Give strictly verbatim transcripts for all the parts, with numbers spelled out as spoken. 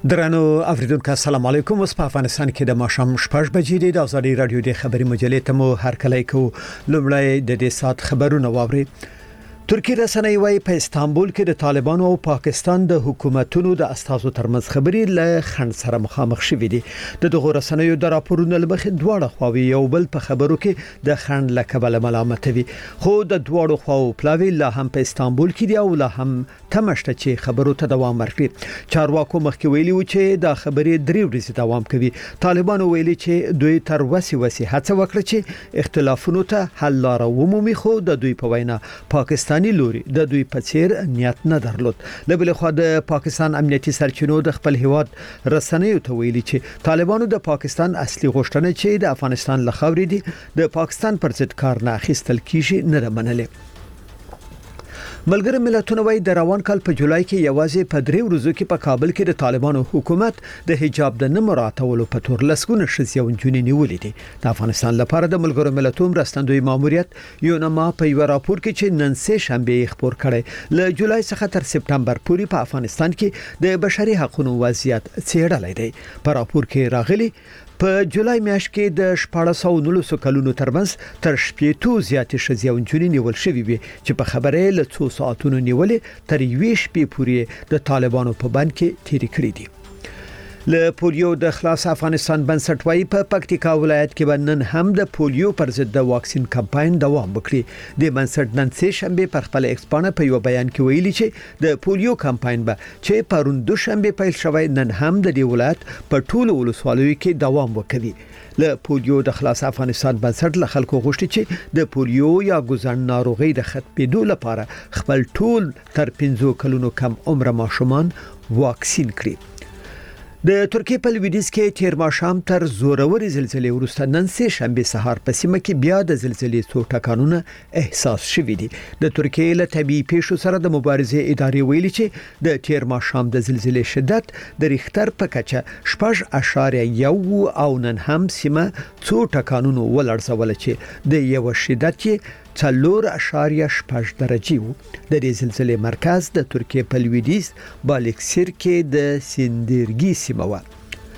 درنو اوریدونکو السلام علیکم. اوس په افغانستان کې د ماښام شپږ بجې د ازادي رادیو د خبري مجلې ته مو هرکلی کو. لومړی د دې سات خبرونه واوري. ترکی رسنۍ وايي په استانبول کې د طالبانو او پاکستان د حکومتونو د استازو ترمنځ خبرې له خنډ سره مخامخ شوې دي. د دغه رسنیو د راپورونو لمخې دواړه خواوې یو بل په خبرو کې د خنډ له کبله ملامتوي، خو د دواړو خواو پلاوی لا هم په استانبول کې دی او لا هم تمشته چې خبرو ته دوام ورکړي. چارواکو مخکې ویلي و چې دا خبرې درې ورځې دوام کوي. طالبانو ویلي چې دوی تر وسی وسی هڅه وکړه چې اختلافونو ته حل لاره ومومي، خو د دوی په وینا پاکستان لوري د دوی په څیر نیت نه درلود. له بل خوا د پاکستان امنیتي سرچینو د خپل هیواد رسنیو ته ویلي چې طالبانو د پاکستان اصلي غوښتنه چې د افغانستان له خاورې دي د پاکستان پر ضد کار نه اخیستل کیږي نه منلې. ملګری ملتونه وايي د روان کال په جولای کې یوازې په درې ورځو کې په کابل کې د طالبانو حکومت د حجاب د نه مراعاتولو په تور لسګونه ښځې او نجونې نیولې دي. د افغانستان لپاره د ملګرو ملتونو مرستندوی ماموریت یونما په یو راپور کې چې نن سه شنبه خبر کړي له جولای څخه تر سپتمبر پورې په افغانستان کې د بشري حقوقو وضعیت څېړل دی. په راپور کې راغلي په جولای میاشت کې د شپږ سوه او نولس کلونو ترمنځ تر شپږ زیاتې ښځې او نجونې نیول شوې وي چې په خبره له څو ساعتونو نیولې تر یوې شپې پورې د طالبانو په بند کې تیرې کړې دي. له پولیو د خلاص افغانستان بنسټ وايي په پکتیکا ولایت کې نن هم د پولیو پر ضد د واکسین کمپاین دوام وکړي. د بنسټ نن سه شنبه پر خپل ایکسپانه په یو بیان کې ویلي چې د پولیو کمپاین به چې پرون دوشنبه پیل شوی نن هم د دې ولایت په ټولو ولسوالیو کې دوام وکړي. له پولیو د خلاص افغانستان بنسټ له خلکو غوښتي چې د پولیو یا ګوزن ناروغي د ختمېدو لپاره خپل ټول تر پنځه کلونو کم عمر ماشومان واکسین کړي. د ترکیې په لویدیځ کې تیر ماښام تر زوروري زلزلې وروسته نن سه شنبه سهار په سیمه کې بیا د زلزلې څو ټکانونه احساس شوي دي. د ترکیې له طبيعي پیښو سره د مبارزې ادارې ویلي چې د تیر ماښام د زلزلې شدت د ریختر په کچه شپږ اعشاریه یو او نن هم سیمه څو ټکانونو ولړزول چې د یو شدت کې څلور اعشاریه شپږ درجه وو. د دې زلزلې مرکز د ترکیې په لویدیځ بالکسیر کې د سیندرګي سیمه و.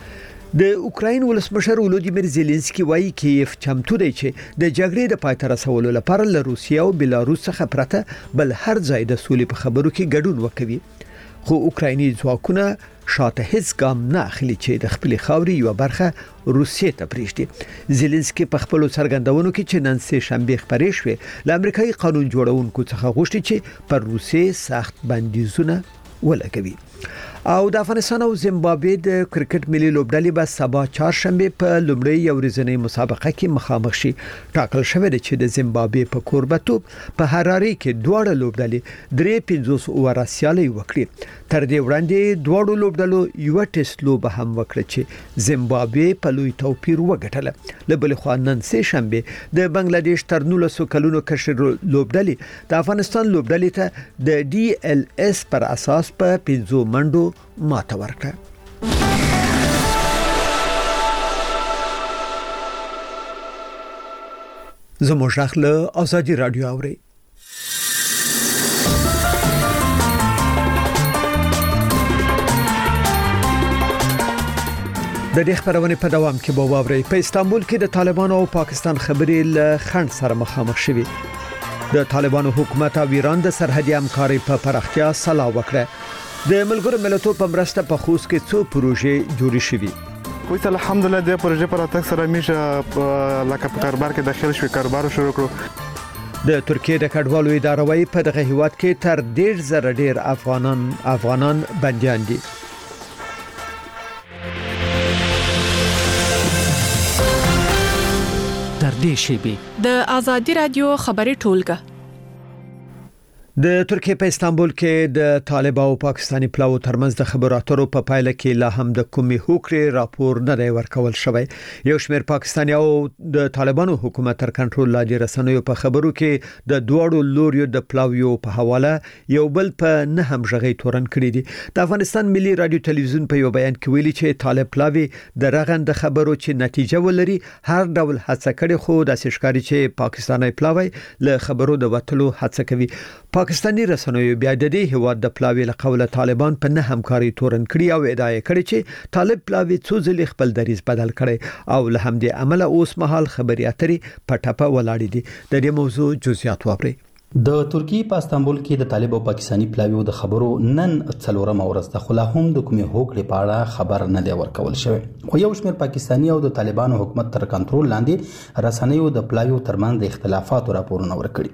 د اوکراین ولسمشر ولودیمیر زيلنسکي وایي کیف چمتو دی چې د جګړې د پای ته رسولو لپاره له روسیې او بلاروس څخه پرته بل هر ځای د سولې په خبرو کې ګډون وکوي، خو اوکرایني ځواکونه شاته هیڅ ګام نه اخلي چې د خپل خاوري یو برخه روسیې ته پریږدي. زيلنسکي په خپل څرګندونو کې چې نن سه شنبه خبرې شوې له امریکایي قانون جوړونکو څخه غوښتي چې پر روسیې سخت بندیزونه ولګوي. او د افغانستان او زیمبابوې د کرکټ ملي لوبډلې به سبا چهارشنبه په لومړی یو ورځنی مسابقه کې مخامخ شي. ټاکل شوی دی چې د زیمبابوې په کوربتوب په هراري کې دواړه لوبډلې درې پنځوس اوور سیالي وکړي. تر دې وړاندې دواړو لوبډلو یو ټیسټ لوبه هم وکړه چې زیمبابوې په لوی توپیر وګټله. له بل خوا نن سه شنبه د بنگلاديش تر نولس کلونو کشر لوبډلې د افغانستان لوبډلې ته د ډي ال اس پر اساس په پنځو منډو ماته ورکړه. زموږ غږ ازادي رادیو اوري. د دې خبرونه په دوام کې به واوري. په استانبول کې د طالبانو او پاکستان خبرې له خنډ سره مخامخ شوي. د طالبانو حکومت او ایران د سرحدي همکارۍ په پراختیا سلا وکړه. د ملګرو ملتونو په مرسته په خوست کې څو پروژې جوړې شوې. وایي الحمدلله د پروژې پر اتک سره میشه لکه په کاروبار کې داخل شوی کاروبار شروع کړو. د ترکیې د کډوالو اداره وايي په دغه هیواد کې تر ډیر زره ډیر افغانان افغانان بنديان دي. تر دې شیبې د ازادي رادیو خبري ټولګه. د ترکیې په استانبول کې د طالب او پاکستاني پلاو ترمنځ د خبرو اترو په پایله کې لا هم د کومي هوکړې راپور نه دی ورکول شوی. یو شمېر پاکستاني او د طالبانو حکومت تر کنټرول لاندې رسنیو په خبرو کې د دوړو لوريو د پلاویو په حواله یو بل په نه هم ژغې تورن کړی دي. د افغانستان ملي رادیو تلویزیون په یو بیان کې ویلي چې طالب پلاوی د رغند خبرو چې نتیجه ولري هر ډول هڅه کړي، خو د ښکاری چې پاکستاني پلاوی له خبرو د وټلو هڅه کوي. پاکستاني رسنیو بیا د دې هواد د پلاوی له قوله طالبان په نه همکاري تورن کړی او ادعای کړی چې طالب پلاوی څو ځلې خپل دریز بدل کړي او له همدې عمله اوس مهال خبري اترې پټپه ولاړې دي. د دې موضوع جزئیات واوري. د ترکیه په استانبول کې د طالب او پاکستاني پلاویو د خبرو نن څلورم ورځ د خلا هم د کومې هوکړې په اړه خبر نه دی ورکول شوی. خو یو شمېر پاکستاني او د طالبانو حکومت تر کنټرول لاندې رسنیو د پلاویو ترمنځ د اختلافاتو راپورونه ورکړي.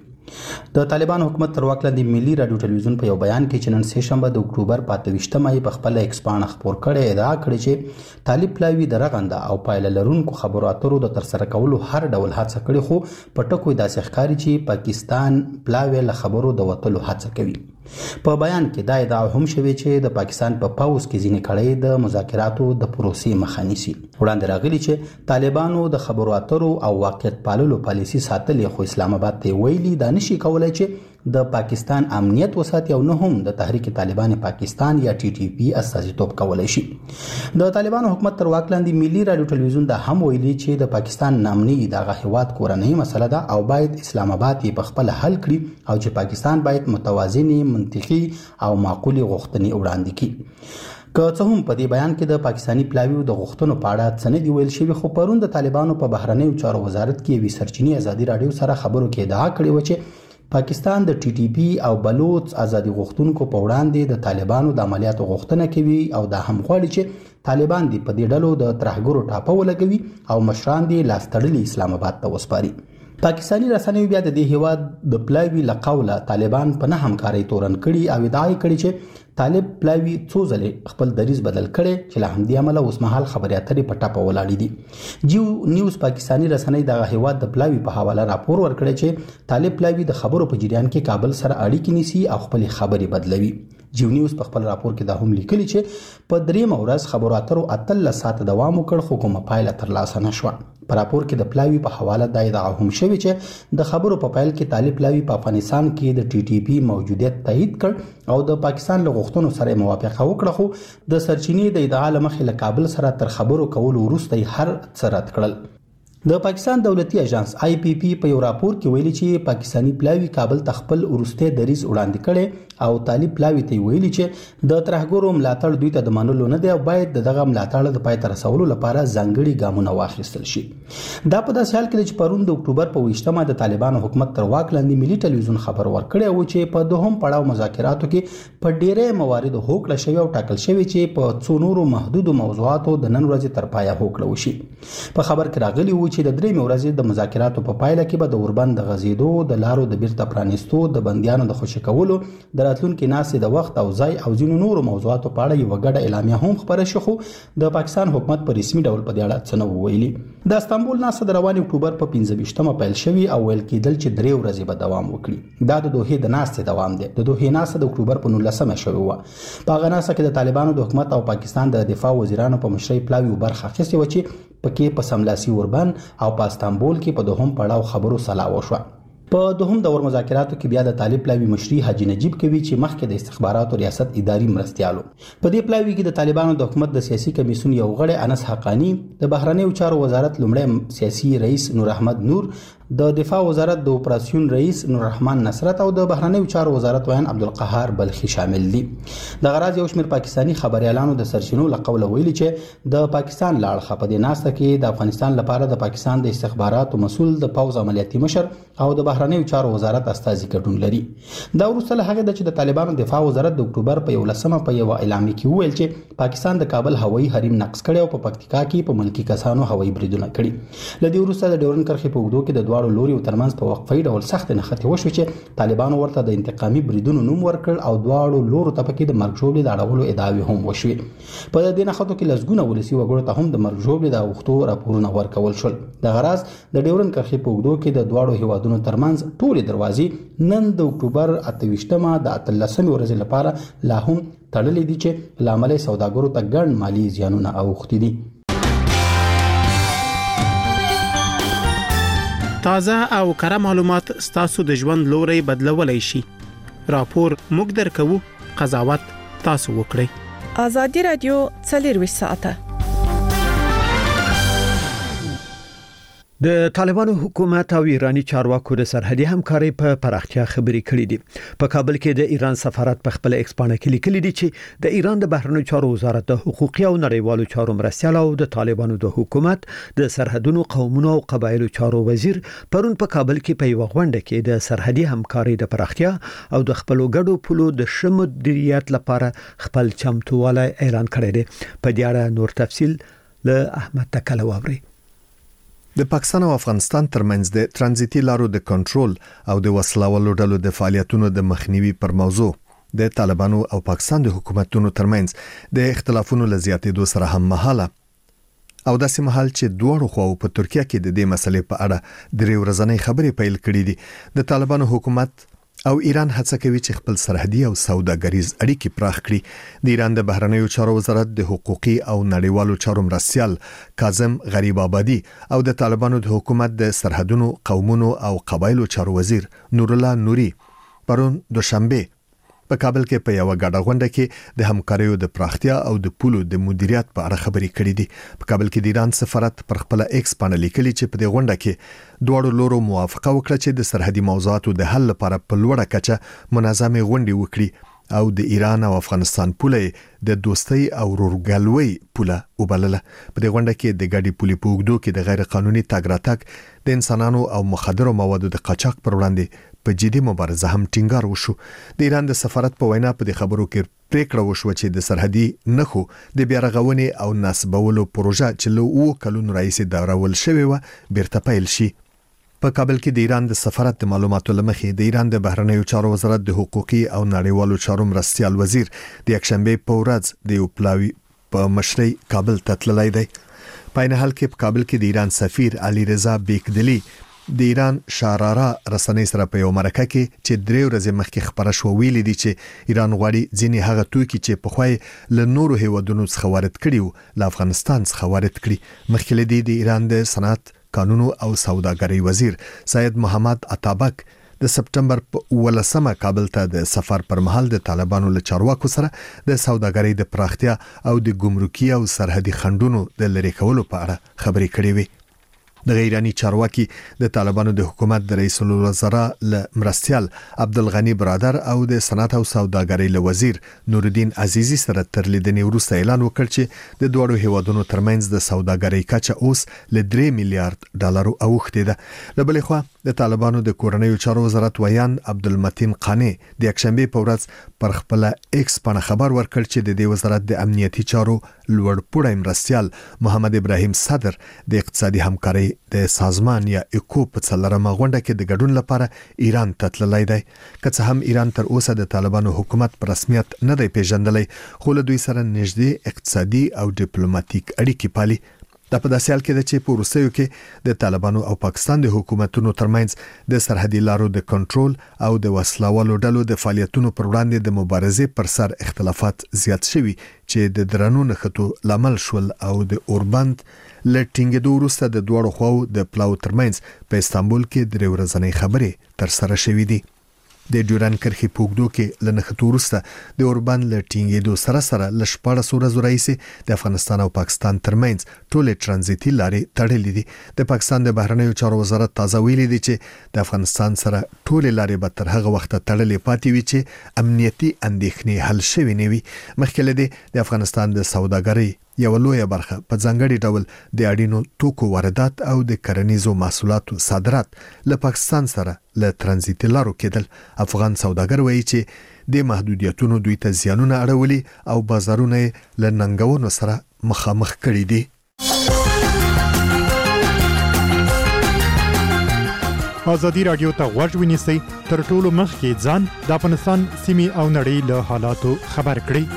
د طالبانو حکومت تر واک لاندې ملي رادیو ټلویزیون په یو بیان کې چې نن سه شنبه د اکتوبر په اته ویشتمه په خپل ایکس باندې خبر کړي ادعا کړې چې طالب پلاوی د رغنده او پایله لرونکو خبرو اترو د ترسره کولو هر ډول هڅه کړي خو په ټکو داسې ښکاري چې پاکستان پلاوی له خبرو د وټلو هڅه کوي. په بیان کې دا ادعا هم شوې چې د پاکستان په پاوس کې ځینې کړي د مذاکراتو د پروسې مخه نیسي. وړاندې راغلي چې طالبانو د خبرو اترو او واقعیت پاللو پالیسي ساتلې خو اسلام آباد ته ویلي دا نشي کولای چې د پاکستان امنیت وساتي او نه هم د تحریک طالبان پاکستان یا ټي ټي پی استازیتوب کولای شي. د طالبانو حکومت تر واک لاندې ملي رادیو ټلویزیون دا هم ویلي چې د پاکستان نامني دغه هیواد کورنۍ مسله ده او باید اسلام آباد یې په خپل حل کړي او چې پاکستان باید متوازن منطقي او معقولي غوښتنې وړاندې کړي. که څه هم په دې بیان کې د پاکستاني پلاویو د غوښتنو په اړه څه نه دی ویل شوی خو پرون د طالبانو په بهرنیو چارو وزارت کې وی سرچینی ازادي رادیو سره خبرو کې ادعا کړې و چې پاکستان د ټي ټي پی او بلوچ ازادي غوښتونکو په وړاندې د طالبانو د عملیاتو غوښتنه کوي او دا هم غواړي چې طالبان دې په دې ډلو د ترهګرو ټاپه ولګوي او مشران دې لاس تړلي اسلام آباد ته وسپاري. پاکستاني رسنیو بیا د دې هیواد د پلاوی له قوله طالبان په نه همکاري تورن کړي او ادعا کړي چې طالب پلاوی څو ځلې خپل دریز بدل کړي چې له همدې عمله اوس مهال خبري اترې په ټاپه ولاړې دي. جیو نیوز پاکستاني رسنۍ د هیواد د پلاوی په حواله راپور ورکړی چې طالب پلاوی د خبرو په جریان کې کابل سره اړیکې نیسي او خپل خبري بدلوي. جیو نیوز په خپل راپور کې دا هم لیکلي چې په دریم ورځ خبرو اترو اتلس ساعت دوام وکړ خو کومه پایله ترلاسه نشوه. په راپور کې د پلاوی په حواله دا ادعا هم شوې چې د خبرو په پیل کې طالب پلاوی په افغانستان کې د ټي ټي پی موجودیت تایید کړ او د پاکستان له غوښتنو سره موافقه وکړه خو د سرچینې د ادعا لمخې له کابل سره تر خبرو کولو وروسته هر څه رد کړل. د پاکستان دولتي اژانس آی پی پی په یو راپور کې ویلي چې پاکستاني پلاوی کابل ته خپل ورسته دریز وړاندې کړي او طالب پلاوی ته ویلي چې د ترهګرو ملاتړ دوی ته د منلو نه دی او باید دغه ملاتړ د پای ته رسولو لپاره ځانګړي ګامونه واخیستل شي. دا په داسې حال کې چې پرون د اکتوبر په ویشتمه د طالبانو حکومت تر واک لاندې ملي ټلویزیون خبر ورکړی و چې په دوهم پړاو مذاکراتو کې په ډیره موارد هوکړه شوی او ټاکل شوی چې په څو نورو محدودو موضوعاتو د نن ورځې تر پایه هوکړه وشي. په خبر کې راغلی و چې د درې ورځې د مذاکراتو په پایله کې به د اوربند د غزیدو د لارو د بیرته پرانیستو د بندیانو د خوشی کولو د راتلونکو ناسې د وخت او ځای او ځینو نورو موضوعاتو په اړه یو غډه اعلامیه هم خبره شو خو د پاکستان حکومت په رسمي ډول په دې اړه څه نه ویلي. د استانبول ناسه د روان اکتوبر په پنځه ویشتمه پیل شوی او ویل کېدل چې درې ورځې به دوام وکړي. دا د دوحې د ناسې دوام دی. د دوحې ناسه د اکتوبر په نولسمه شوی و. په هغه ناسه کې د طالبانو د حکومت او پاکستان د دفاع وزیرانو په مشرۍ پلاوی برخه اخیستې و چې پکې په سملاسي اوربند او په استانبول کې په دوهم پړاو خبرو سلا وشوه. په دوهم دور مذاکراتو کې بیا د طالب پلاوی مشري حاجی نجیب کوي چې مخکې د استخباراتو ریاست اداري مرستيالو. په دې پلاوی کې د طالبانو د حکومت د سیاسي کمیسیون یو غړی انس حقانی، د بهرنیو چارو وزارت لومړی سیاسي رئیس نور احمد نور، د دفاع وزارت د اپراسیون رئیس نور رحمان نصرت او د بهرنیو چارو وزارت ویان عبدالقهار بلخي شامل دي. د غراض یو شمېر پاکستاني خبريالانو د سرچینو لقوله ویلي چې د پاکستان لاړه په دې ناسته کې د افغانستان لپاره د پاکستان د استخباراتو مسول د پوز عملیاتي مشر او د بهرنیو چارو وزارت استازي ګډون لري. دا وروسته له هغه چې د طالبانو دفاع وزارت د اکتوبر په یولسمه په یو اعلامیه کې ویل چې پاکستان د کابل هوایي حریم نقض کړي او په پکتیکا کې په ملکی کسانو هوایي بریدونه کړي. لدی وروسته د ډیورن کرښې په وګړو کې د دواړو لوري ترمنځ په وقفي ډول سخت نښتې وشو چې طالبانو ورته د انتقامي بریدونو نوم ورکړ او دواړو لورو ته پکې د مرګ ژوبلې د اړولو ادعاوې هم وشوې. په دې نښتو کې لسګونه ولسي وګړو ته هم د مرګ ژوبلې د اوښتو راپورونه ورکول شول. د غراض د ډیورن کرښې په وګړو کې د دواړو هیوادونو ترمنځ ټولې دروازې نن د اکتوبر اته ویشتمه د اتلسمې ورځې لپاره لا هم تړلې دي چې لامل سوداګرو ته ګڼ مالی زیانونه اوښتي دي. تازه او کره معلومات ستاسو د ژوند لوري بدلولای شي. راپور موږ درکو، قضاوت تاسو وکړئ. ازادي رادیو څلور ساعته د طالبانو حکومت او ایرانی چارواکو د سرحدي همکاري په پراختیا خبرې کړې دي. په کابل کې د ایران سفارت په خپل ایکس پاڼه کې لیکلي دي چې د ایران د بهرنیو چارو وزارت د حقوقي او نړیوالو چارو مرستیال او د طالبانو د حکومت د سرحدونو قومونو او قبایلو چارو وزیر پرون په کابل کې په یو غونډه کې د سرحدي همکاري د پراختیا او د خپل ګډو پولو د شمولیت لپاره خپل چمتووالی اعلان کړی دی. په دې اړه نور تفصیل له احمد تکل واوري. د پاکستان او افغانستان ترمنځ د ترانزیتي لارو د کنټرول او د وسلوالو ډلو د فعالیتونو د مخنیوي پر موضوع د طالبانو او پاکستان د حکومتونو ترمنځ د اختلافونو لزیاتېدو سره هم مهاله او داسې مهال چې دوه خواو په ترکیه کې د دې مسلې په اړه درې ورځې خبرې پیل کړې دي. د طالبانو حکومت او ایران هڅه کوي چې خپل سرحدي او سوداګریز اړیکې پراخ کړي. د ایران د بهرنیو چارو وزارت د حقوقي او نړیوالو چارو مرستیال کاظم غریب آبادی او د طالبانو د حکومت د سرحدونو قومونو او قبایلو چارو وزیر نور الله نوري پرون دوشنبه په کابل کې په یو غاډه غونډه کې د همکاریو د پراختیا او د پولو د مدیریت په اړه خبرې کړې دي. په کابل کې د ایران سفارت پر خپل ایکس پاڼه لیکلي چې په دې غونډه کې دوه لورو موافقه وکړه چې د سرحدي موضوعاتو د حل لپاره په لوړه کچه منظمه غونډې وکړي او د ایران او افغانستان پوله د دوستۍ او ورورګلوۍ پوله وبلله. په دې غونډه کې د ګاډي پولي په اوږدو کې د غیر قانوني تګ راتګ د انسانانو او مخدرو موادو د قاچاق پر وړاندې په جدي مبارزه هم ټینګار وشو. د ایران د سفارت په وینا په دې خبرو کې پریکړه وشو چې د سرحدي نخو د بیا رغونې او نسبولو پروژه چې له اوه کلونو راهیسې داورول شوې و بیرته پیل شي. په کابل کې د ایران د سفارت د معلوماتو لمخې د ایران د بهرنیو چارو وزارت د حقوقي او نړیوالو چارو مرستیال وزیر د یکشنبه په ورځ د یو پلاوی په مشرۍ کابل ته تللی دی. په این حال کې په کابل کې د ایران سفیر علي رضا بیکدلی د ایران شارارا رسنۍ سره په یو مرکه کې چې درې ورځې مخکې خبره شو ویلي دي چې ایران غواړي ځینې هغه توکي چې په خوای له نورو هیوادونو څخه وارد کړي او له افغانستان څخه وارد کړي. مخکې له دې د ایران د صنعت قانونو او سوداګرۍ وزیر سید محمد عطابک د سپټمبر په ولسمه کابل ته د سفر پر مهال د طالبانو له چارواکو سره د سوداګرۍ د پراختیا او د ګمرکي او سرحدي خنډونو د لری کولو په اړه خبرې کړې وي. د ایرانی چارواکي د طالبانو د حکومت د رئیس الوزرا ل مرستیال عبدالغنی برادر او د صنعت او سوداګرۍ له وزیر نور الدین عزیزی سره تر لیدنې وروسته اعلان وکړ چې د دوه هیوادونو ترمنځ د سوداګرۍ کچه اوس ل درې میلیارډ ډالر اوښتې ده. له بلې خوا د طالبانو د کورنیو چارو وزارت ویان عبدالمتین قانی د یکشنبه په ورځ پر خپل ایکس باندې خبر ورکړ چې د دې وزارت د امنیتي چارو لوړ پوړی مرستیال محمد ابراهیم صدر د اقتصادي همکارۍ د سازمان یا اکو په څلورمه غونډه کې د ګډون لپاره ایران ته تللی دی. که څه هم ایران تر اوسه د طالبانو حکومت په رسمیت نه دی پیژندلی، خو له دوی سره نږدې اقتصادي او ډیپلوماټیک اړیکې پالي. دا په داسې حال کې ده چې په وروستیو کې د طالبانو او پاکستان د حکومتونو ترمنځ د سرحدي لارو د کنټرول او د وسلوالو ډلو د فعالیتونو پر وړاندې د مبارزې پر سر اختلافات زیات شوي چې د درنو نښتو لامل شول او د اوربند لټینګ د وروسته د دوړو خواو د پلاو ترمنځ په استانبول کې درې ورځې خبرې تر سره شوې دي. د ډیورن کرخي پوګدو کې لنښتو وروسته د اوربند لټینګ د سره سره لشپړه سورزو رئیس د افغانستان او پاکستان ترمنځ ټول ترانزیتي لارې تړلې دي. د پاکستان د بهرنیو چارو وزارت تازه ویلي دی چې د افغانستان سره ټول لارې به تر هغه وخت تړلې پاتې وي چې امنیتي اندېښنې حل شوي نه وي. مخکې له دې د افغانستان د سوداګرۍ یو لویه برخه په ځانګړي ډول د اړینو توکو واردات او د کرنیزو محصولاتو صادرات له پاکستان سره له ترانزیتي لارو کېدل. افغان سوداګر وایي چې د محدودیتونو دوی ته زیانونه اړولي او بازارونه له ننګونو سره مخامخ کړي دي. ازادي رادیو ته غوږ ونیسئ، تر ټولو مخکې ځان د افغانستان سیمې او نړۍ له حالاتو خبر کړئ.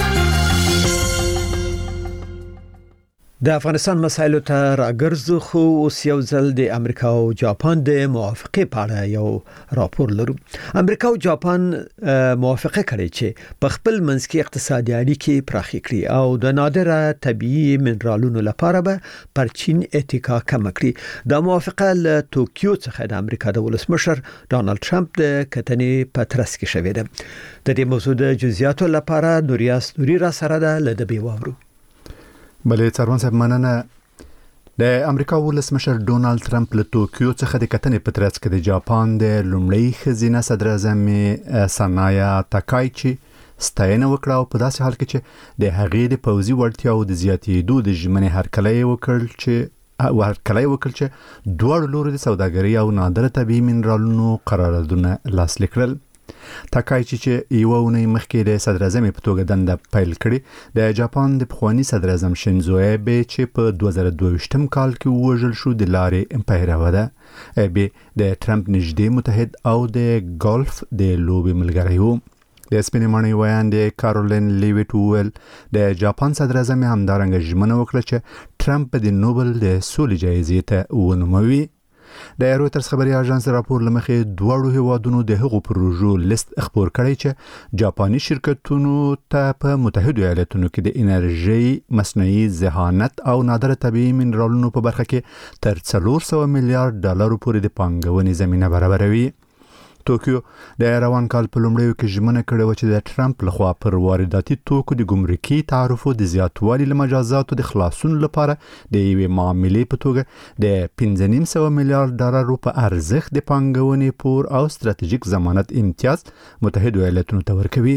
د افغانستان مسایلو ته راګرځو، خو اوس یو ځل د امریکا او جاپان د موافقه په اړه یو راپور لرو. امریکا او جاپان موافقه کړې چې په خپل منځ کې اقتصادي اړیکې پراخ کړي او د نادره طبيعي منرالونو لپاره به پر چین اتکا کم کړي. دا موافقه له توکیو څخه د امریکا د ولسمشر ډانلډ ټرمپ د کتنې په ترڅ کې شوې ده. د دې موضوع د جزئیاتو لپاره نوریاس نوري را سره ده، لده به واورو. بلې څارون صاحب مننه. د امریکا ولسمشر ډونالد ټرمپ له توکیو څخه د کتنې په ترڅ کې د جاپان د لومړی خزینه صدر اعظم سانایا تاکایچی ستاینه وکړه او په داسې حال کې چې د هغې د پوځي وړتیاو د زیاتېدو د ژمنې هرکلی وکړ چې هرکلی وکړ چې دواړو لورو د سوداګرۍ او نادره طبیعي منرالونو قراردادونه لاسلیک کړل. تاکایچی چې یو ونی مخکې د صدر اعظم په توګه دنده پیل کړې د جاپان د پخوانی صدر اعظم شینزو ایبه چې په دوه زره دوه ویشتم کال کې وژل شو د لارې پیروه ده. ایبه د ټرمپ نږدې متحد او د ګولف د لوبي ملګری وو. د سپینې ماڼۍ ویاندې کارولین لیویټ وویل د جاپان صدر اعظم همدارنګه ژمنه وکړه چې ټرمپ د نوبل د سولې جایزې ته ونوموي. د رويټرز خبري اژانس راپور لمخې دواړو هیوادونو د هغو پروژو لیست خبر کړی چې جاپاني شرکتونو ته په متحده ایالاتونو کې د انرژي مصنوعي ذهانت او نادره طبيعي منرالونو په برخه کې تر څلور سوه میلیارډ ډالر پورې د پانګونې زمينه برابروي. توکیو د روان کال په لومړیو کې ژمنه کړې و چې د ټرمپ لخوا پر وارداتي توکو د ګمرکي تعرفو د زیاتوالي له مجازاتو د خلاصون لپاره د یوې معاملې په توګه د پنځه نیم سوه میلیارډ ډالرو په ارزښت د پانګونې پور او ستراتیژیک ضمانت امتیاز متحده ایالاتونو ته ورکوي.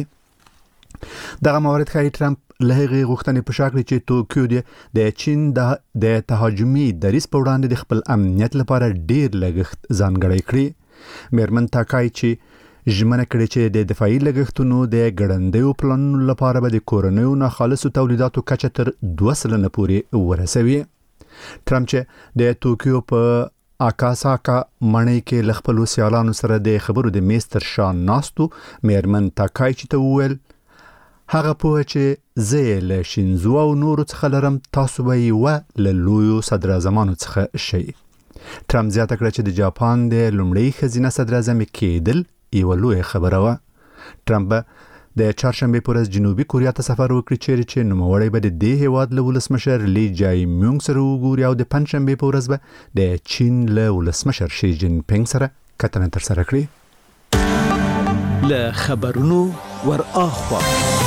دغه موارد ښایي ټرمپ له هغې غوښتنې په شا کړي چې توکیو د چین د تهاجمي دریځ په وړاندې د خپل امنیت لپاره ډیر لګښت ځانګړی کړي. میرمن تاکایچی ژمنه کړې چې د دفاعي لګښتونو د ګړندیو پلانونو لپاره به د کورنیو ناخالصو تولیداتو کچه تر دوه سلنه پورې ورسوي. ټرمپ چې د توکیو په اکاساکا ماڼۍ کې له خپلو سیالانو سره د خبرو د میز تر شا ناستو میرمن تاکایچی ته وویل هغه پوه چې زه له شینزو او نورو څخه لرم تاسو به یې له لویو صدر اعظمانو څخه شئ. ټرمپ زیاته کړه چې د جاپان د لومړی خزینه صدر اعظم کېدل یو لوی خبره وه. ټرمپ د چهارشنبه پر ورځ جنوبي کوریا ته سفر وکړي چیرې چې نوموړی به د دې هیواد له ولسمشر لی جای میونګ سره وګوري او د پنځشنبه پر ورځ به د چین له ولسمشر شي جین پینګ سره کتنه ترسره کړي. له خبرونو ور اخوا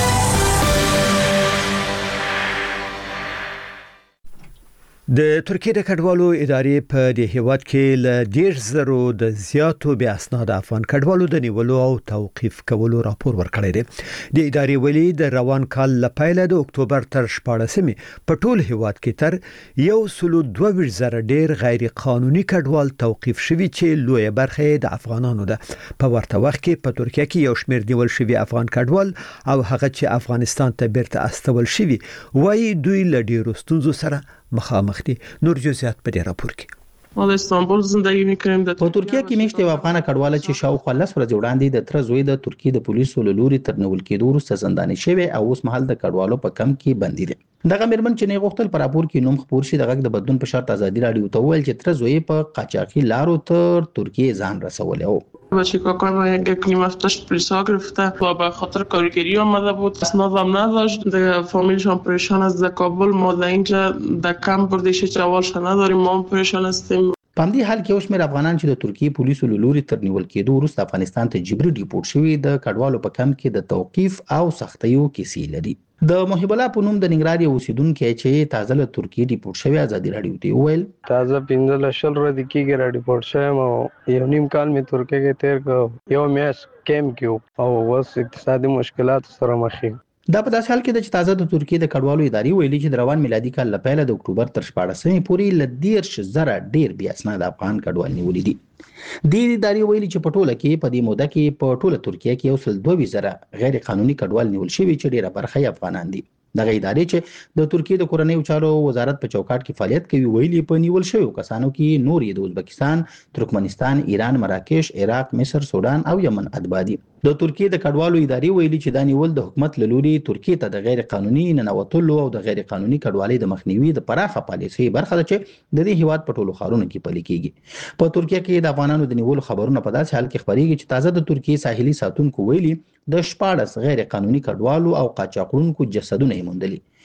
د ترکیه د کډوالو ادارې په د هیواد کې ل ډیر زرو د زیاتو بیا اسناد افغان کډوالو د نیولو او توقيف کولو راپور ورکړی دی. د ادارې ویلي د روان کال ل پایله د اکتوبر تر شپاړسمې په ټول هیواد کې تر یو سلو دوه ویشت زره ډیر غیر قانوني کډوال توقيف شوي چې لوی برخه د افغانانو ده. په ورته وخت کې په ترکیه کې یو شمېر نیول شوي افغان کډوال او هغه چې افغانستان ته بیرته استول شوي وایي دوی له ډیرو ستونزو سره مخامخ دي. نور جزئیات په دې راپور کې. ما د استانبول زندگی میکنیم. په ترکیه کې میشته افغان کډواله چې شاوخوا لس ورځې وړاندې د تر زوی د ترکیه د پولیسو له لوري تر نیول کېدو وروسته زنداني شوی او اوس مهال د کډوالو په کم کې بندي دي. دغه مرمن چې نه غوښتل پر راپور کې نوم خبر شي دغه د بدلون په شرط ازادي راډیو ته ویل چې تر زوی په قاچاقي لارو تر ترکیه ځان رسولی و. بچه کاکان یک کلیمفتش پلیسا گرفته و به خاطر کارگری آمده بود اسنادم نداشت. در فامیلشان پریشان است. در کابل ما در اینجا در کم بردیش جوالش نداریم. ما پریشان هستیم. په دې حال کې اوس مې افغانان چې د ترکیه پولیسو له لوري تر نیول کېدو وروسته افغانستان ته جبري ډیپورټ شوي د کډوالو په کم کې د توقيف او سختیو کیسې لري. د محب الله په نوم د ننګرهار یو اوسیدونکو چې تازه له ترکیه ډیپورټ شوی ازادي راډیو ته ویل تازه پنځه لشل ردی کېږي را ډیپورټ شوم او یو نیم کال مې ترکیه کې تیر کړ. یو میاش کیم کېو او اوس اقتصادي مشکلات سره مخ یم. دا په داسې حال کې چې تازه د ترکیه د کډوالو ادارې ویلي چې د روان میلادي کال له پیله د اکتوبر تر شپاړسمې پورې ل دیرش زره ډیر بیا اسناد افغان کډوال نیولي دي. د دې ادارې ویلي چې په ټوله کې په دې موده کې په ټوله ترکیه کې یو سل دوه زره غیر قانوني کډوال نیول شوي چې ډیره برخه افغانان دي. دغه ادارې چې د ترکیه د کورنیو چارو وزارت په چوکاټ کې فعالیت کوي ویلي په نیول شویو کسانو کې نور یې د ازبکستان، ترکمنستان، ایران، مراکش، عراق، مصر، سودان او یمن اتباع دي. د ترکیه د کډوالو ادارې ویلي چې دا نیول د حکومت له لوري ترکیه ته د غیر قانوني ننوتلو او د غیر قانوني کډوالۍ د مخنیوي د پراخه پالیسۍ برخه ده چې د دې هیواد په ټولو ښارونو کې پلي کیږي. په ترکیه کې د افغانانو د نیولو خبرونه په داسې حال کې خبرېږي چې تازه د ترکیه ساحلي ساتونکو ویلي د شپاړس غیر قانوني کډوالو او قاچاقونکو جسدونه یې موندلي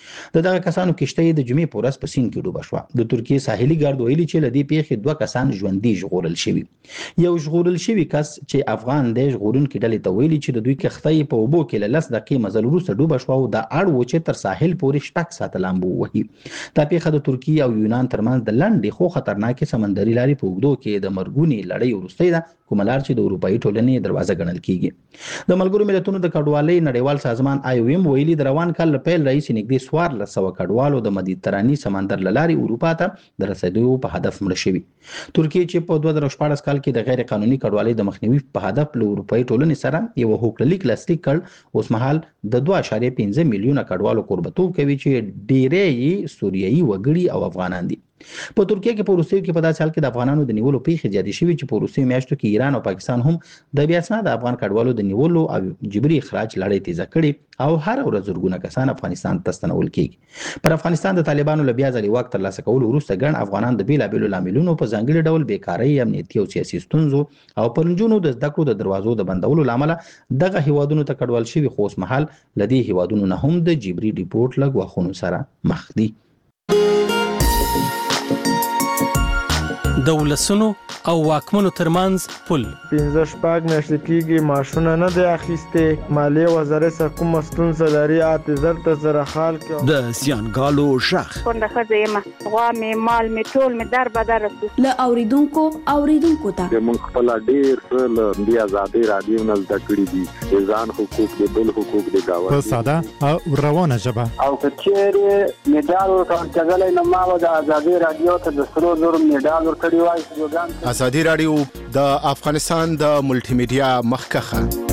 د دغه کسانو کشته د جمعې په ورځ په سیند کې ډوبه شوه. د ترکیې ساحلي ګارد ویلي چې لدې پیښې دوه کسان ژوندي ژغورل شوي. یو ژغورل شوی کس چې افغان دی ژغورونکي ډلې ته ویلي چې د دوی کښتۍ په اوبو کې له لس دقیقې مزل وروسته ډوبه شوه او د اړ و چې تر ساحل پورې شپږ ساعته لامبو ووهي. دا پیښه د ترکیې او یونان ترمنځ د لنډې خو خطرناکې سمندري لارې په اوږدو کې د مرګونې لړۍ وروستۍ ده، کومه لار چې د اروپایي ټولنې دروازه ګڼل کیږي. د ملګرو ملتونو د کډوالۍ نړیوال سازمان آی او ایم ویلي د روان کال له پیل راهیسې نږدې څوارلس سوه کډوالو د مدیترانې سمندر له لارې اروپا ته د رسېدو په هدف مړه شوي. ترکیې چې په دوه زره شپاړس کال کې د غیر قانوني کډوالۍ د مخنیوي په هدف له اروپایي ټولنې سره یو هوکړلیک لاسلیک کړ، اوس مهال د دوه اعشاریه پنځه میلیونه کډوالو کوربتوب کوي چې ډېری یې سوریایي وګړي او افغانان دي. په ترکیه کې په وروستیو کې په داسې حال کې د افغانانو د نیولو پیښې زیاتې شوي چې په وروستیو میاشتو کې ایران او پاکستان هم د بې اسناده افغان کډوالو د نیولو او جبري اخراج لړۍ تیزه کړې او هر ورځ زرګونه کسان افغانستان ته ستنول کیږي. پر افغانستان د طالبانو له بیا ځلې واک ترلاسه کولو وروسته ګڼ افغانان د بیلابیلو لاملونو په ځانګړي ډول بیکارۍ، امنیتي او سیاسي ستونزو او پر نجونو د زده کړو د دروازو د بندولو له امله دغه هیوادونو ته کډوال شوي، خو اوس مهال له دې هیوادونو نه هم د جبري ډیپورټ له ګواښونو سره مخ دي. د ولسونو او واکمنو ترمنځ پل پنځه شپږ میاشتې کېږي معاشونه نه دی اخیستې. مالیې وزارت څخه کومه ستونزه لري اته زر ته زره خال کې د زیانګالو شخ کونډه ښځه یم، غوا مې مال مې ټول مې در بدر رسي. له اوریدونکو اوریدونکو ته موږ خپل ډیر څه له دې آزادۍ رادیو نه زده کړي دي، د ځان حقوق د بل حقوق د گاونډي په ساده او روانه ژبه. او کچېرې میډال ورکول کېدلی نو ما به د آزادۍ رادیو ته د سرو زرو میډال ورکړی وای. ازادي رادیو د افغانستان د ملټي میډیا مخکخه.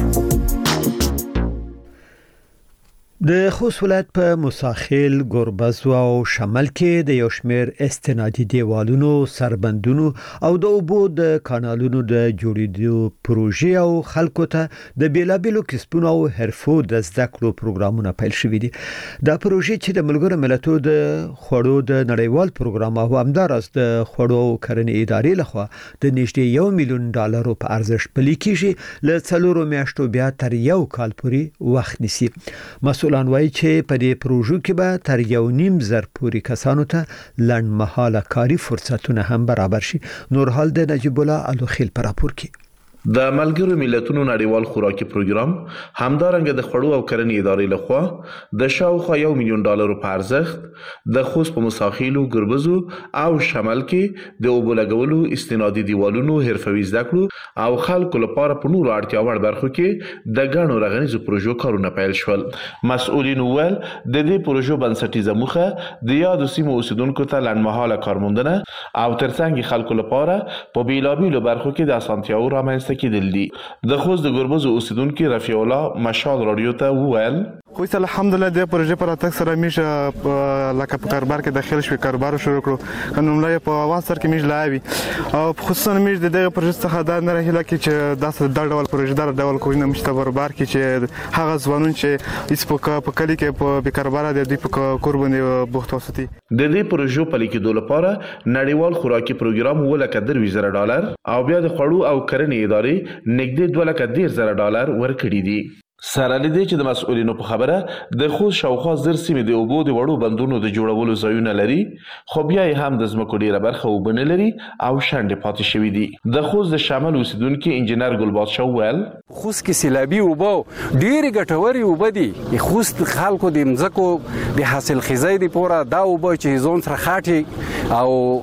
د خوست ولایت په موساخیل، ګوربز او شمال کې د یو شمېر استنادي دیوالونو، سربندونو او د اوبو د کانالونو د جوړېدو پروژې او خلکو ته د بیلابیلو کسبونو او حرفو د زده کړو پروګرامونه پیل شوي دي. دا پروژې چې د ملګرو ملتونو د خوړو د نړیوال پروګرام او همداراز د خوړو او کرنې ادارې لخوا د نږدې یو میلیون ډالرو په ارزښت پلي کیږي، له څلورو میاشتو بیا تر یو کال پورې وخت نیسي. مسؤلان وايي چې په دې پروژو کې به تر یو نیم زر پورې کسانو ته لنډمهاله کاري فرصتونه هم برابر شي. نور حال د نجیب الله الوخیل پر راپور کې. د ملګرو ملتونو نړیوال خوراکي پروګرام همدارنګه د خوړو او کرنې ادارې لخوا د شاوخوا یو میلیون ډالرو په ارزښت د خوست په مساخیلو، ګربزو او شمال کې د اوبو لګولو، استنادي دیوالونو، حرفوي زده کړو او خلکو لپاره په نورو اړتیا وړ برخو کې د ګڼو رغنیزو پروژو کارونه پیل شول. مسؤلین وویل د دې پروژو بنسټیزه موخه د یادو سیمو اوسیدونکو ته لنډمهاله کارموندنه او ترڅنګ خلکو لپاره په بیلابیلو برخو کې د اسانتیاو رامنځته کېدل دي. د خوست د ګربزو اوسیدونکو رفیع الله مشال رادیو ته وویل خو الحمدلله د پروژې پر اتک سره میشه لکه په کاروبار کې داخل شوی، کاروبار شروع کړو. قانونلای په اواز سره کې میش لاوي او خصوصا میش د دغه پروژې څخه دا نه راهله کې چې داسې د ډول پروژې دار ډول کوی نه مشته کاروبار کې چې هغه ځوانون چې هیڅ په کلی کې په بیکاروبار د دوی په قرباني بوخت وساتي. د دې پروژو په لیکدو لپاره نړیوال خوراکي پروګرام ولکه دروي زره ډالر او بیا د خوړو او کرنې ادارې نږدې دوه لکه ډیر زره ډالر ورکړي دي. سره لدې چې د مسؤلینو په خبره د خوست شاوخوا زر سیمې د اوبو د وړو بندونو د جوړولو ځایونه لري، خو بیا یې هم د ځمکو ډیره برخه اوبه نه لري او شنډې پاتې شوي دي. د خوست د شمال اوسیدونکي انجینر ګلبادشاه وویل خوست کې سیلابي اوبه ډېرې ګټورې اوبه دي. خوست خلکو د مځکو د حاصل خیزۍ دپاره دا اوبه چې ځان سره خاټي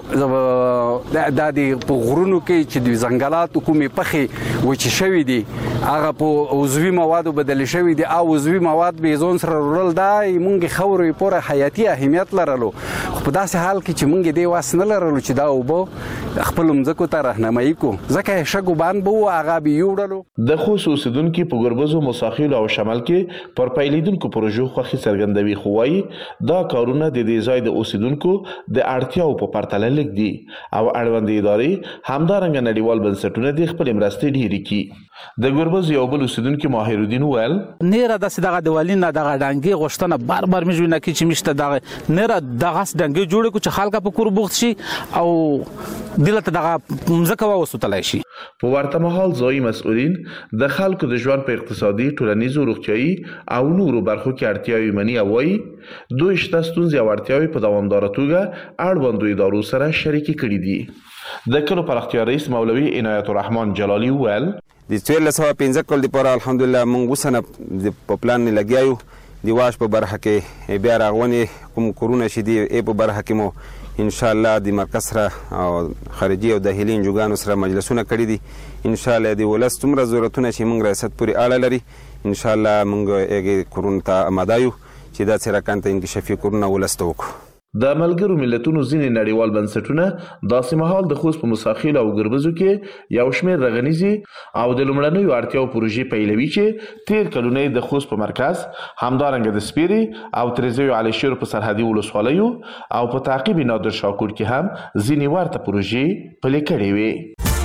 او دا د په غرونو کې چې د ځنګلاتو کومې پخې وچې شوي دي هغه په عضوي موادو بدل شوي دي او عضوي مواد به ځان سره وړل دا مونږ خاورې لپاره حیاتي اهمیت لرلو. خو په داسې حال کې چې مونږ دې واس نه لرلو چې دا اوبه خپل مځکو ته راهنمایي کو، ځکه یې شګو باند به و هغه به یوړلو. د خوست اوسیدونکي په ګربزو، مساخیلو او شمال کې پر پیلیدونکو پروژو خوښي څرګندوي، خو وایي دا کارونه د دې ځای د اوسیدونکو د اړتیاو په پرتله لږ دي او اړوندې ادارې همدارنګه نړیوال بنسټونه د خپلې مرستې ډېرې کړي. د ګربز ګربز یو بل اوسیدونکو ماهرالدین وویل نه را داسې دغه دیوالینه دغه ډنګي غوښتنه بار بار مې ژوند کې چې مشته دغه نه را دغه ډنګي جوړ کو چې خلک په کور بوخت شي او دلته دغه مزکه وسوتلای شي. په ورته مهال ځایي مسؤلین د خلکو د ژوند په اقتصادي، ټولنیزو، روغتیايي او نورو برخو کې اړتیاوې مني او وایي دوی شته ستونزې او اړتیاوې په دوامداره توګه اړوندو ادارو سره شریکې کړي دي. د کلو پراختیا رئیس مولوي عنایت الرحمن جلالی وویل د څوارلس سوه پنځه کال لپاره الحمدلله موږ اوسنه په پلان نه لګیایو د واش په برخه کې بیا راغونې کوم کورونه شي دی په برخه کې مو ان شاء الله د مرکز سره او خارجي او داخلي انجوګانو سره مجلسونه کړي دي. ان شاء الله د ولس څومره ضرورتونه چې موږ ریاست پورې اړه لري ان شاء الله موږ یې کورونه ته آماده یو چې دا سره کانته انکشافي کورونه ولس ته وکړو. د ملګرو ملتونو ځینې نړیوال بنسټونه داسې مهال د خوست په مساخیل او ګربزو کې یو شمېر رغنیزي او د لومړنیو اړتیاو پروژې پیلوي چې تیر کلونه د خوست په مرکز همدارنګه د سپیري او تریزیو علي شیر په سرحدي ولسوالیو او په تعقیب نادر شاکور کې هم ځینې ورته پروژې پلي کړې وې.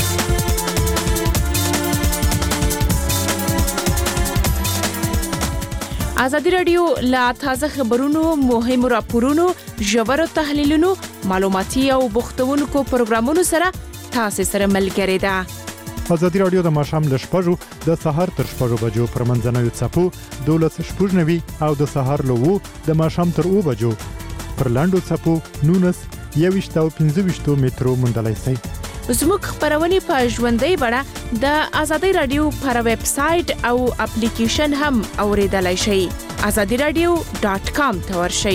ازادي رادیو لا تازه خبرونو، مهمو راپورونو، ژورو تحلیلونو، معلوماتي او بوختونکو پروګرامونو سره تاسو سره ملګری ده. ازادي رادیو د ماښام له شپږو د سهار تر شپږو بجو پر منځنوي څپو دولس شپږ نوي او د سهار له وو د ماښام تر اوه بجو پر لاندو څپو نونس یويشت او پنځه ویشت مترو موندلای شئ. زموږ خبرونه په ژوندۍ بڼه د ازادي رادیو پر ویب سټ او اپلیکیشن هم اوریدلای شئ. azadi radio dot com ته ورشئ.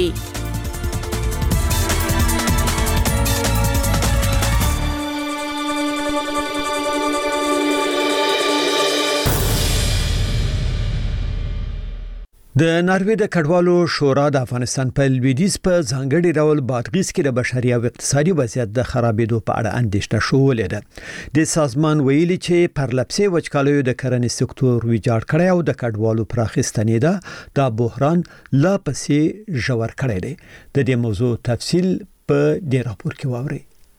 د ناروې د کډوالو شورا د افغانستان په لویدیځ په ځانګړي ډول بادغیس کې د بشري او اقتصادي وضعیت د خرابېدو په اړه اندېښنه شولې ده. د سازمان ویلي چې پرلپسې وچکالیو د کرنې سکتور ویجاړ کړی او د کډوالو پراخستنې ده دا بحران لا پسې ژور کړی دی. د دې موضوع تفصیل په دې راپور کې واورئ.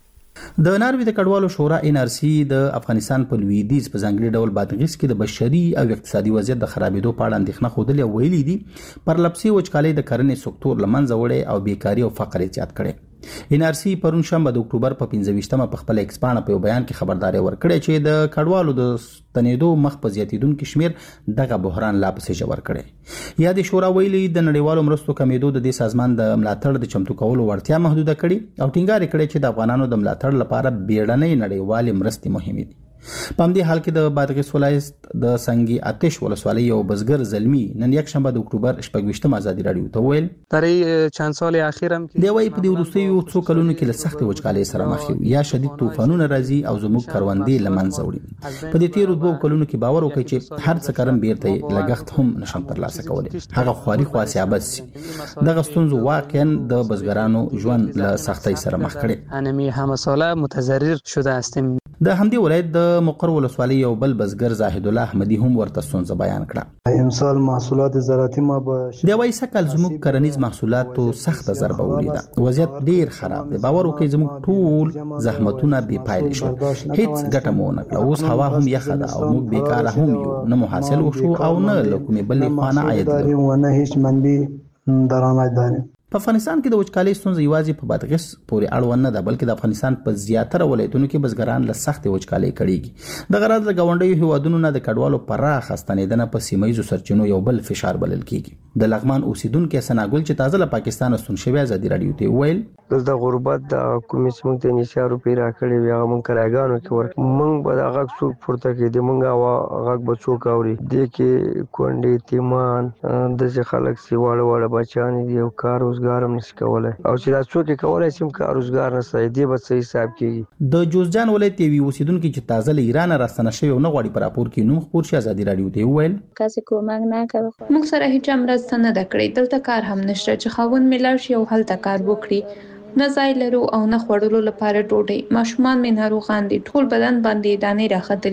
د ناروې د کډوالو شورا ان ار سی د افغانستان په لویدیځ په ځانګړي ډول بادغیس کې د بشري او اقتصادي وضعیت د خرابېدو په اړه اندېښنه خوده او ویلي دي پرلپسې وچکالۍ د کرنې سکتور لمنځه وړي او بیکاری او فقر زیات کړي. ان ار سی پرون شنبه د اکتوبر په پنځه ویشتمه په خپل ایکسپانه په بیان کې خبرداري ورکړې چې د کډوالو د ستنېدو مخ په زیاتیدونکو شمیر دغه بحران لا پسې ژور کړي. یا د شورا ویلي د نړیوالو مرستو کمیدو د دې سازمان د ملاتړ د چمتو کولو وړتیا محدوده کړي او ټینګار کړي چې د افغانانو د ملاتړ لپاره بیړنۍ نړیوالې مرستې مهمه دي. په همدې حال کې د بادغیس ولایت د سنگي آتش ولسوالۍ یو بزګر زلمی نن یک شنبه د اکتوبر شپږ ویشتم ازادي رادیو ته ویل درې چند سال اخیرم دی وايي په دې وروستیو څو کلونو کې له سخت وچکالۍ سره مخ یو یا شدید طوفانونه راځي او زموږ کروندې لمنځه وړي. په دې تیرو دوه کلونو کې باور وکړي چې هر څه کرم بیرته لګښت هم نشم ترلاسه کولی. هغه خواري خواسي ابس دغه ستونزو واقعا د بزګرانو ژوند له سختۍ سره مخ کړي. انمي هم ساله متضرر شده هستیم. د همدې ولایت د مقر ولسوالۍ یو بل بزګر زاهد الله احمدي هم ورته ستونزه بیان کړه. امسال محصولات زراعتي ما به د وای سکل زموږ کرنیز محصولاتو سخت ضربه ولیده. وضعیت ډیر خراب دی. باور وکړئ زموږ ټول زحمتونه بې پایلې شو. هیڅ ګټه مو نه کړه. اوس هوا هم یخه ده او موږ بیکاره هم یو. نه مو حاصل وشو او نه له کومې بلې خوا نه عاید لرو. نه هیڅ منبع درآمد دی. په افغانستان کې د وچکالۍ ستونزه یوازې په بادغیس پورې اړوند نه ده بلکې د افغانستان په زیاتره ولایتونو کې بزګران له سختې وچکالۍ کړيږي. د غرض د گاونډیو هیوادونو نه د کډوالو پراخ ستنېدنه په سیمایي سرچینو یو بل فشار بلل کیږي. د لغمان اوسیدونکو سناګل چې تازه له پاکستان ستون شوی ازادي رادیو ته ویل د غربت د حکومت څخه د نشارو پیرا کړی وی هغه مونږ کراګانو کې ورک مونږ به هغه څوک پورته کې د مونږ هغه هغه به څوک اوري د کې کونډې تیمان د خلک سی واړه واړه بچان دي او کار روزګار هم نشي کولای او چې دا څوک کولای شي کار روزګار نه سي دی به صحیح حساب کیږي. د جوزجان ولایت یو اوسیدونکو چې تازه له ایران راستنه شوی او نه غواړي پر راپور کې نوم خبر شي ازادي رادیو ته ویل کاسه کومک نه کوي. موږ سره هیڅ مرسته نه دکړي دلته کار هم نشته چې خاون ملاو شي او هلته کار وکړي. نه ځای لرو او نه خوړلو لپاره ډوډۍ. ماشومان مې ناروغان دي. ټول بدن باندې دانې راختلي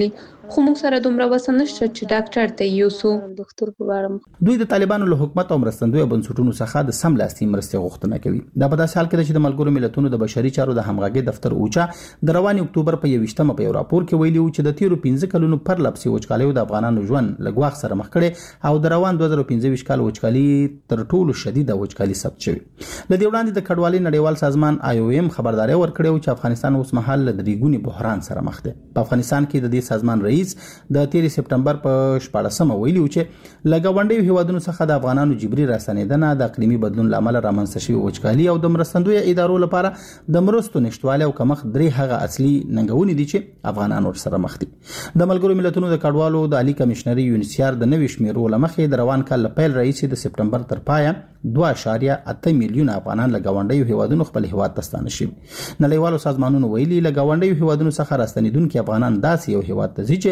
خو موږ سره دومره وسه نشته چې ډاکټر ته یوسو. ډاکټر په اړه دوی د طالبانو له حکومت او مرستندوی بنسټونو څخه د سملاسي مرستې غوښتنه کوي. دا په داسې حال کې چې د ملګرو ملتونو د بشري چارو د همغږي دفتر اوچا د روان اکتوبر په یوویشتمه په یو راپور کې ویلي و چې د تیرو پنځه کلونو پر لپسي وچکالیو د افغانانو ژوند له ګواښ سره مخ کړي او د روان دوه زره پنځه کال وچکالي تر ټولو شدیده وچکالي ثبت شوې. له دې وړاندې د کډوالۍ نړیوال سازمان آی او ایم خبرداري ورکړې چې افغانستان اوس مهال له دریګونی بحران سره مخ دی. په افغانستان کې د دې سازمان رئیس د تیر سپټمبر په شپاړسمه ویلي و چې لګاونډي هیوادونو څخه د افغانانو جبري راستنیدنه د اقلیمي بدلون لامل رامنځته شوی وچکالي او د مرستندوی ادارو لپاره د مرستو نشټوالی او کمښت درې هغه اصلي ننګونې دي چې افغانان ورسره مخ دي. د ملګرو ملتونو د کډوالو د عالی کمشنري یونیسیار د نوي شمیرو لمخې د روان کال پیل رئیس د سپټمبر تر پایه دوه اعشاریه اته میلیون افغانان لګاونډي هیوادونو خپل هیواد ته ستانه شوي. نړیوالو سازمانونو ویلي لګاونډي هیوادونو څخه راستنیدونکو افغانان داسې یو هیواد ته ځي